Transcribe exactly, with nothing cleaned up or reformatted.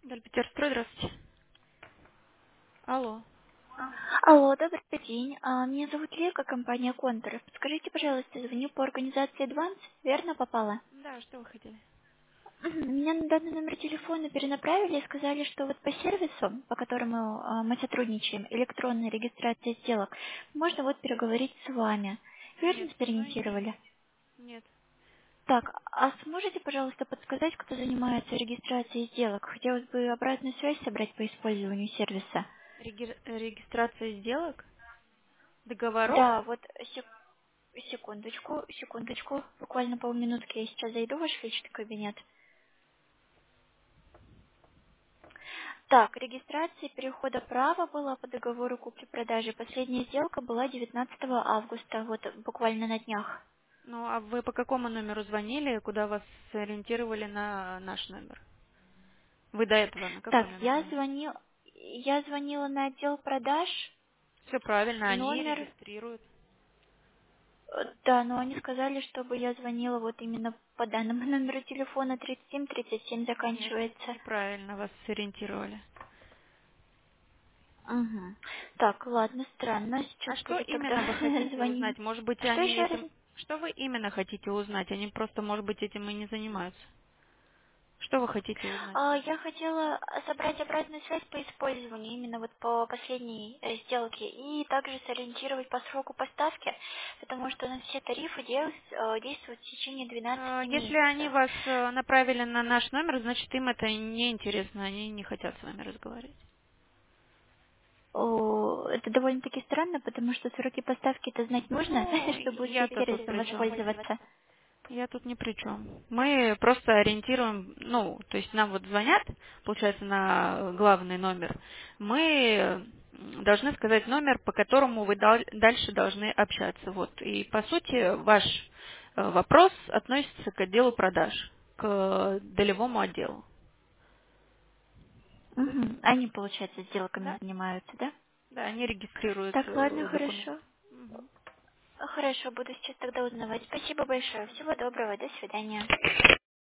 Дальпетерстрой, здравствуйте. Алло. Алло, добрый день. А, Меня зовут Лека, компания Контур. Скажите, пожалуйста, звоню по организации Advance, верно попала? Да, что вы хотели? Мгм. Меня на данный номер телефона перенаправили и сказали, что вот по сервису, по которому а, мы сотрудничаем, электронная регистрация сделок, можно вот переговорить с вами. Верно Нет, с вами нет. сориентировали? Нет. Так, а сможете, пожалуйста, подсказать, кто занимается регистрацией сделок? Хотелось бы обратную связь собрать по использованию сервиса. Реги- Регистрация сделок? Договоров? Да, вот сек- секундочку, секундочку, буквально полминутки, я сейчас зайду в ваш личный кабинет. Так, регистрация перехода права была по договору купли-продажи. Последняя сделка была девятнадцатого августа, вот буквально на днях. Ну, а вы по какому номеру звонили, куда вас сориентировали на наш номер? Вы до этого на Так, какой номер я звонили? звонил, я звонила на отдел продаж, Все правильно, они номер, регистрируют. э, да, но они сказали, чтобы я звонила вот именно по данному номеру телефона тридцать семь тридцать семь Нет, заканчивается. неправильно вас сориентировали. Угу. Так, ладно, странно. А Сейчас что буду тогда именно вы хотите звонить. узнать? Может быть, Что они еще раз? этим... Что вы именно хотите узнать? Они просто, может быть, этим и не занимаются. Что вы хотите узнать? А, Я хотела собрать обратную связь по использованию, именно вот по последней э, сделке, и также сориентировать по сроку поставки, потому что у нас все тарифы дел- э, действуют в течение Э, двенадцати Если они месяцев. вас э, направили на наш номер, значит им это не интересно, они не хотят с вами разговаривать. О, Это довольно-таки странно, потому что сроки поставки это знать нужно, Ну, чтобы я-то тут сервисом при чем? воспользоваться. Я тут ни при чем. Мы просто ориентируем, ну, то есть нам вот звонят, получается, на главный номер. Мы э, должны сказать номер, по которому вы дал- дальше должны общаться. Вот. И, по сути, ваш э, вопрос относится к отделу продаж, к долевому отделу. Мгм. Они, получается, сделками Да? занимаются, да? Да, они регистрируют Так, ладно, э, документы. хорошо. Мгм. Хорошо, буду сейчас тогда узнавать. Спасибо большое. Всего доброго, до свидания.